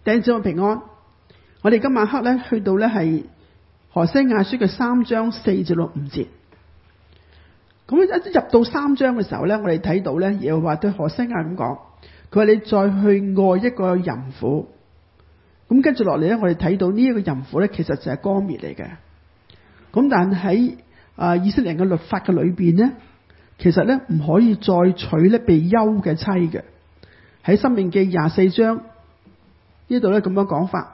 弟兄姊妹平安。我哋今晚黑咧去到咧係何西亞書嘅3章4至5節。咁一入到3章嘅時候咧，我哋睇到咧耶和華對何西亞咁講，佢話你再去愛一個淫婦。咁跟住落嚟咧，我哋睇到呢一個淫婦咧，其實就係歌篾嚟嘅。咁但喺以色列人嘅律法嘅裏邊咧，其實咧唔可以再娶咧被休嘅妻嘅。喺申命記24章呢度咧咁樣講法。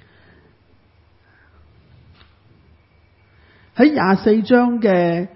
喺24章嘅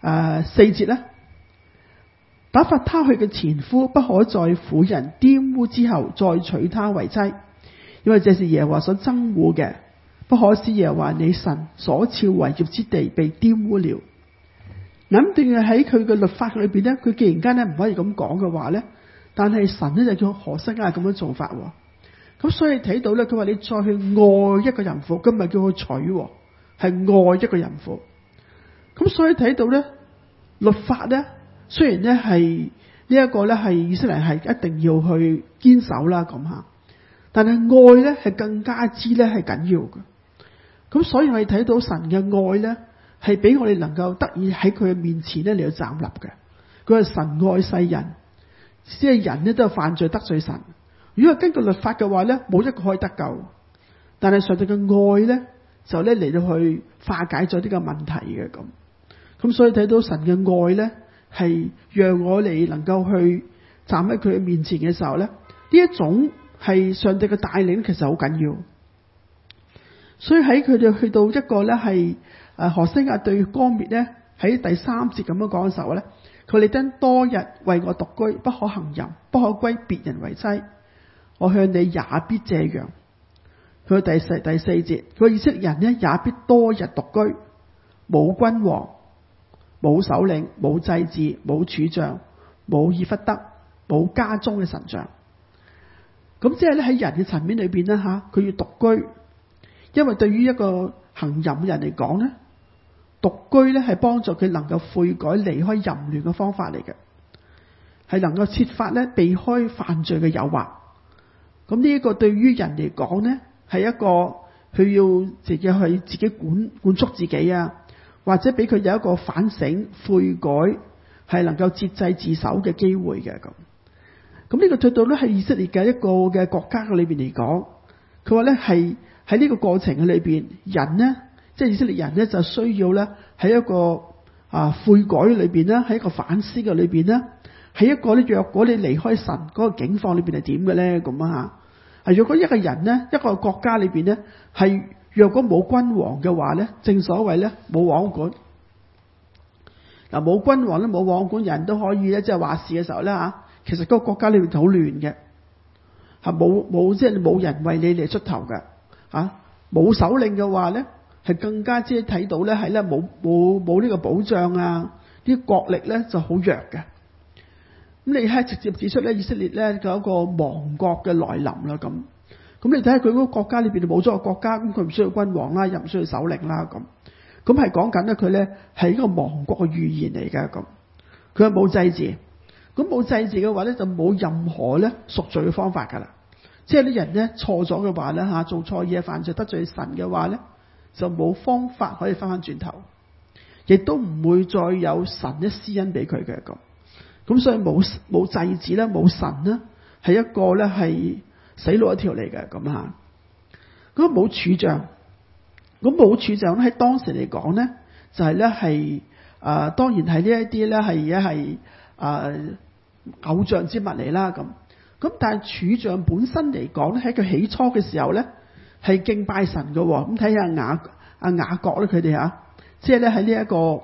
4節咧，打發他去嘅前夫不可在婦人玷污之後再娶她為妻，因為這是耶和華所憎惡嘅，不可使耶和華你神所賜為業之地被玷污了。咁定係喺佢嘅律法裏邊咧，佢既然間咧唔可以咁講嘅話咧，但係神咧就叫何西亞咁樣做法。咁所以睇到咧，佢話你再去愛一個淫婦，今日叫佢娶，係愛一個淫婦。咁所以睇到咧，律法咧雖然咧係呢一個咧係以色列係一定要去堅守啦咁吓，但係愛咧係更加之咧係緊要嘅。咁所以我哋睇到神嘅愛咧係俾我哋能夠得以喺佢嘅面前咧嚟到站立嘅。佢係神愛世人，即係人咧都係犯罪得罪神。如果係根據律法嘅話咧，冇一個可以得救。但係上帝嘅愛咧就咧嚟到去化解咗呢個問題嘅咁。咁所以睇到神嘅愛咧係讓我哋能夠去站喺佢嘅面前嘅時候咧，呢一種係上帝嘅帶領，其實好緊要。所以喺佢哋去到一個咧係何西亞對歌篾咧喺第3節咁樣講嘅時候咧，佢哋等多日為我獨居，不可行淫，不可歸別人為妻。我向你也必這樣。佢第4節，佢以色列人咧也必多日獨居，冇君王，冇首領，冇祭司，冇柱像，冇以弗得，冇家中嘅神像。咁即係咧喺人嘅層面裏邊咧吓，佢要獨居，因為對於一個行淫嘅人嚟講咧，獨居咧係幫助佢能夠悔改離開淫亂嘅方法嚟嘅，係能夠設法咧避開犯罪嘅誘惑。咁呢一個對於人嚟講咧，係一個佢要自己去自己管束自己啊，或者俾佢有一個反省悔改，係能夠節制自守嘅機會嘅咁。咁呢個對到咧係以色列嘅一個嘅國家嘅裏邊嚟講，佢話咧係喺呢個過程嘅裏邊，人呢，即係以色列人呢，就需要咧喺一個悔改裏邊咧，喺一個反思嘅裏邊咧，喺一個咧若果你離開神嗰個境況裏邊係點嘅咧咁啊吓。若果一個人呢，一個國家裏邊咧係若果冇君王嘅話咧，正所謂咧冇王管。嗱，冇君王咧冇王管，人都可以咧即係話事嘅時候咧吓，其實嗰個國家裏邊就好亂嘅，係冇即係冇人為你嚟出頭嘅吓，冇首領嘅話咧係更加即係睇到咧係咧冇呢個保障啊，啲國力咧就好弱嘅。咁你係直接指出咧以色列咧有一個亡國嘅來臨啦咁。咁你睇下佢嗰個國家裏邊冇咗個國家，咁佢唔需要君王啦，又唔需要首領啦咁。咁係講緊咧佢咧係一個亡國嘅預言嚟嘅咁。佢係冇祭祀，咁冇祭祀嘅話咧就冇任何咧贖罪嘅方法噶啦。即係啲人咧錯咗嘅話咧吓，做錯嘢犯罪得罪神嘅話咧，就冇方法可以翻轉頭，亦都唔會再有神一施恩俾佢嘅咁。咁所以冇祭祀咧，冇神咧，係一個咧係死路一條嚟嘅咁吓。咁冇柱像，咁冇柱像喺當時嚟講咧，就係咧係當然係呢一啲咧係偶像之物嚟啦咁。咁但係柱像本身嚟講咧，喺佢起初嘅時候咧係敬拜神嘅。咁睇下雅各咧，佢哋吓，即係咧喺呢一個。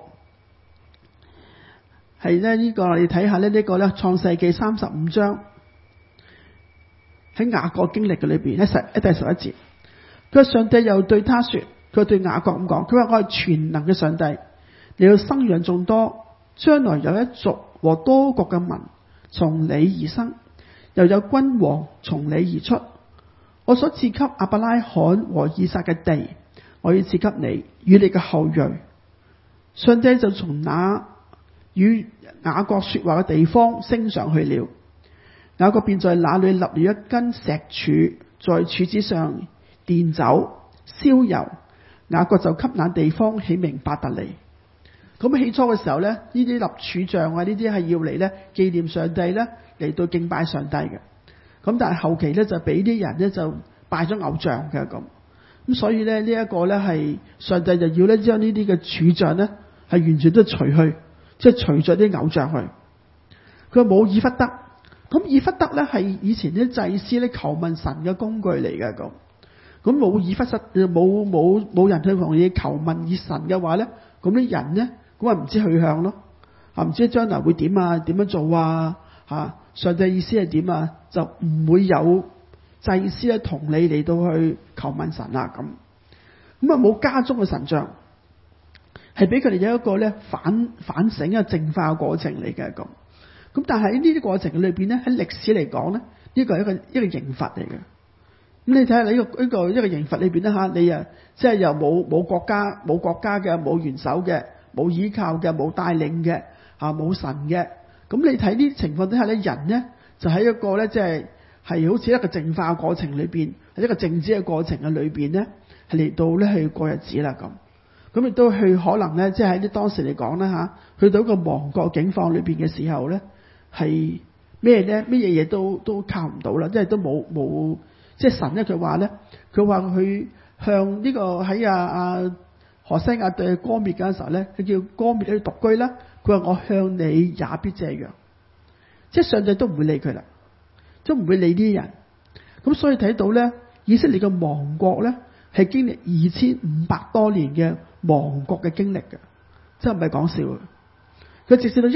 係咧呢個你睇下咧呢個咧創世記35章喺雅各經歷嘅裏邊喺第11節，佢話上帝又對他說，佢對雅各咁講，佢話我係全能嘅上帝，你要生養眾多，將來有一族和多國嘅民從你而生，又有君王從你而出。我所賜給亞伯拉罕和以撒嘅地，我要賜給你與你嘅後裔。上帝就從那與雅各說話嘅地方升上去了，雅各便在那裏立了一根石柱在柱子上奠酒燒油，雅各就給那地方起名伯特利。咁起初嘅時候咧，呢啲立柱像啊，呢啲係要嚟咧紀念上帝咧，嚟到敬拜上帝嘅。咁但係後期咧就俾啲人咧就拜咗偶像嘅咁所以咧呢一個咧係上帝就要咧將呢啲嘅柱像咧係完全都除去，即係除咗啲偶像去。佢話冇以弗得，咁以弗得咧係以前啲祭司咧求問神嘅工具嚟嘅咁冇以弗得，冇人去同你求問以神嘅話咧，咁啲人咧咁啊唔知去向咯，唔知將來會點啊，點樣做啊上帝意思係點啊，就唔會有祭司咧同你嚟到去求問神啦咁啊冇家中嘅神像，係俾佢哋有一個咧反省嘅淨化嘅過程嚟嘅咁但係呢啲過程裏邊咧喺歷史嚟講咧，呢個係一個刑罰嚟嘅。咁你睇下你一個刑罰裏邊咧你啊即係又冇國家嘅，冇元首嘅，冇依靠嘅，冇帶領嘅冇神嘅。咁你睇呢啲情況底下咧，人咧就喺一個咧即係好似一個淨化嘅過程裏邊，喺一個靜止嘅過程嘅裏邊咧，係嚟到咧去過日子啦咁亦都去可能咧即係喺啲當時嚟講啦去到一個亡國境況裏邊嘅時候咧，係咩咧？咩嘢都靠唔到啦，即係都冇即係神咧。佢話佢向呢個喺何西亞對歌滅嘅時候咧，佢叫歌滅去獨居啦。佢話我向你也必這樣，即係上帝都唔會理佢啦，都唔會理呢啲人。咁所以睇到咧，以色列嘅亡國咧係經歷2500多年嘅亡國嘅經歷嘅，真係唔係講笑。佢直至到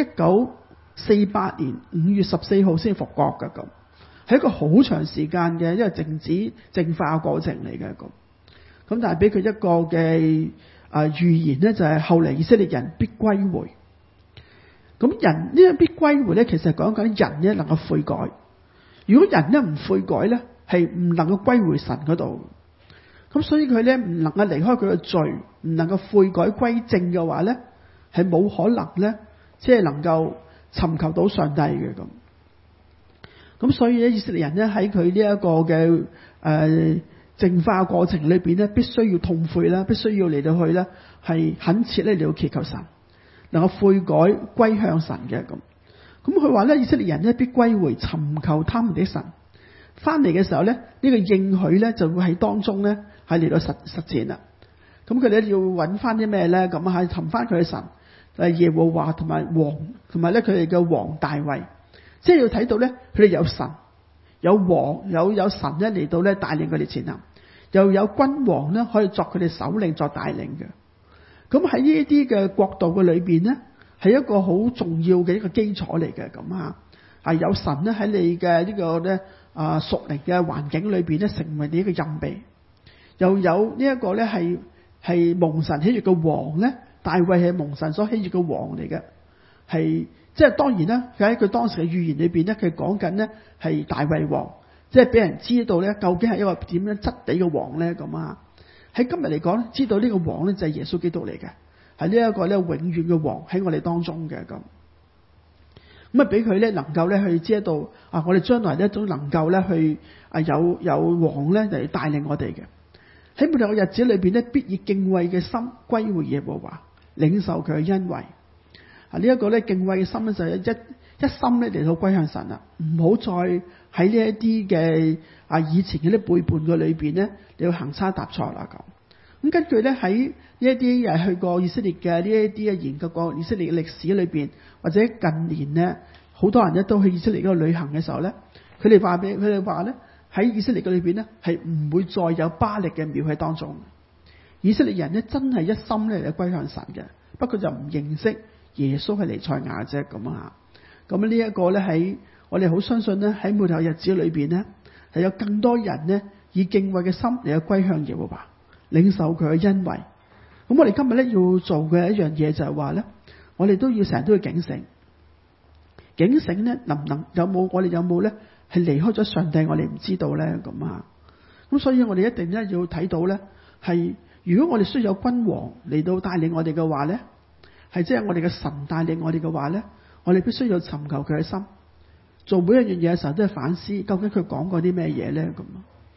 1948年5月14號先復國嘅咁，係一個好長時間嘅一個靜止淨化過程嚟嘅咁但係俾佢一個嘅預言咧，就係後嚟以色列人必歸回。咁人呢個必歸回咧，其實講緊人咧能夠悔改。如果人咧唔悔改咧，係唔能夠歸回神嗰度。咁所以佢咧唔能夠離開佢嘅罪，唔能夠悔改歸正嘅話咧，係冇可能咧，即係能夠尋求到上帝嘅咁。咁所以咧，以色列人咧喺佢呢一個嘅淨化過程裏邊咧，必須要痛悔啦，必須要嚟到去咧係懇切咧嚟到祈求神，能夠悔改歸向神嘅咁。咁佢話咧，以色列人咧必歸回，尋求他們的神。翻嚟嘅時候咧，呢個應許咧就會喺當中咧係嚟到實踐啦。咁佢哋要揾翻啲咩咧？咁係尋翻佢嘅神，耶和華同埋王，同埋咧佢哋嘅王大衛，即係要睇到咧佢哋有神。有王有神咧嚟到咧帶領佢哋前行，又有君王咧可以作佢哋首領作帶領嘅。咁喺呢一啲嘅國度嘅裏邊咧，係一個好重要嘅一個基礎嚟嘅咁有神咧喺你嘅呢個咧屬靈嘅環境裏邊咧，成為你一個蔭庇，又有呢一個咧係蒙神喜悅嘅王咧，大衛係蒙神所喜悅嘅王嚟嘅，係。即係當然啦，佢喺佢當時嘅預言裏邊咧，佢講緊咧係大衛王，即係俾人知道咧究竟係一個點樣質地嘅王咧咁喺今日嚟講，知道呢個王咧就係耶穌基督嚟嘅，係呢一個咧永遠嘅王喺我哋當中嘅咁。俾佢咧能夠咧去知道我哋將來咧都能夠咧去有王咧嚟帶領我哋嘅。喺末後嘅日子裏邊咧，必以敬畏嘅心歸回耶和華，領受佢嘅恩惠。呢一個咧敬畏嘅心咧就係一心咧嚟到歸向神啦，唔好再喺呢一啲嘅以前嗰啲背叛嘅裏邊咧，你要行差踏錯啦咁。根據咧喺呢一啲去過以色列嘅呢一啲研究過以色列嘅歷史裏邊，或者近年咧好多人咧都去以色列嗰個旅行嘅時候咧，佢哋話咧喺以色列嘅裏邊咧係唔會再有巴力嘅廟喺當中。以色列人咧真係一心咧嚟歸向神嘅，不過就唔認識耶穌係彌賽亞啫咁咁呢一個咧喺我哋好相信咧喺末後日子裏邊咧係有更多人咧以敬畏嘅心嚟去歸向耶和華，領受佢嘅恩惠。咁我哋今日咧要做嘅一樣嘢就係話咧，我哋都要成日都要警醒咧，我哋有冇咧係離開咗上帝，我哋唔知道咧咁所以我哋一定咧要睇到咧係，如果我哋需要有君王嚟到帶領我哋嘅話咧，係即係我哋嘅神帶領我哋嘅話咧，我哋必須要尋求佢嘅心，做每一樣嘢嘅時候都係反思，究竟佢講過啲咩嘢咧咁。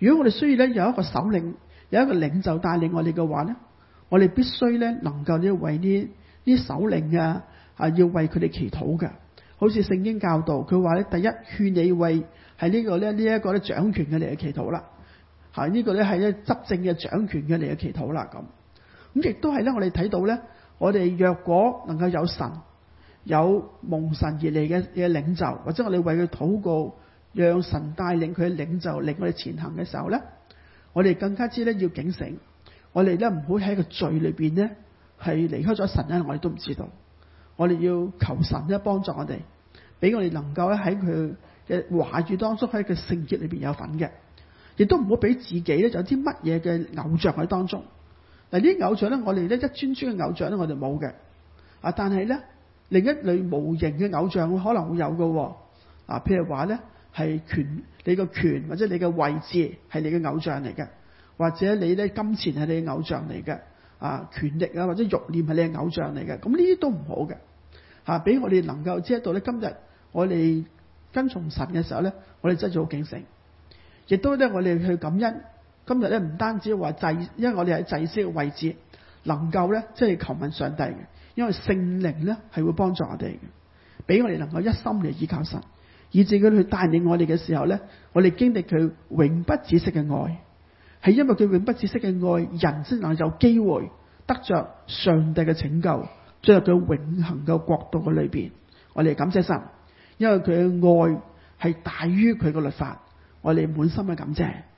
如果我哋需要咧有一個首領，有一個領袖帶領我哋嘅話咧，我哋必須咧能夠咧為呢首領要為佢哋祈禱嘅。好似聖經教導佢話咧，第一勸你為係呢個咧掌權嘅嚟嘅祈禱啦，呢個咧係咧執政嘅掌權嘅嚟嘅祈禱啦。咁亦都係咧，我哋睇到咧，我哋若果能夠有神有蒙神而嚟嘅領袖，或者我哋為佢禱告，讓神帶領佢嘅領袖令我哋前行嘅時候咧，我哋更加之咧要警醒，我哋咧唔好喺個罪裏邊咧係離開咗神咧，我哋都唔知道。我哋要求神咧幫助我哋，俾我哋能夠咧喺佢嘅話語當中，喺佢聖潔裏邊有份嘅，亦都唔好俾自己咧有啲乜嘢嘅偶像喺當中。嗱，呢啲偶像咧，我哋咧一尊尊嘅偶像咧，我哋冇嘅。但係咧另一類無形嘅偶像可能會有嘅。譬如話咧係你個權或者你嘅位置係你嘅偶像嚟嘅，或者你咧金錢係你嘅偶像嚟嘅，權力或者欲念係你嘅偶像嚟嘅。咁呢啲都唔好嘅，俾我哋能夠知道咧，今日我哋跟從神嘅時候咧，我哋真係好警醒，亦都咧我哋去感恩。今日咧唔單止話因為我哋喺祭司嘅位置，能夠咧即係求問上帝嘅，因為聖靈咧係會幫助我哋嘅，俾我哋能夠一心嚟依靠神，以至佢去帶領我哋嘅時候咧，我哋經歷佢永不止息嘅愛，係因為佢永不止息嘅愛，人先能夠有機會得着上帝嘅拯救，進入佢永恆嘅國度嘅裏邊。我哋感謝神，因為佢嘅愛係大於佢嘅律法，我哋滿心嘅感謝。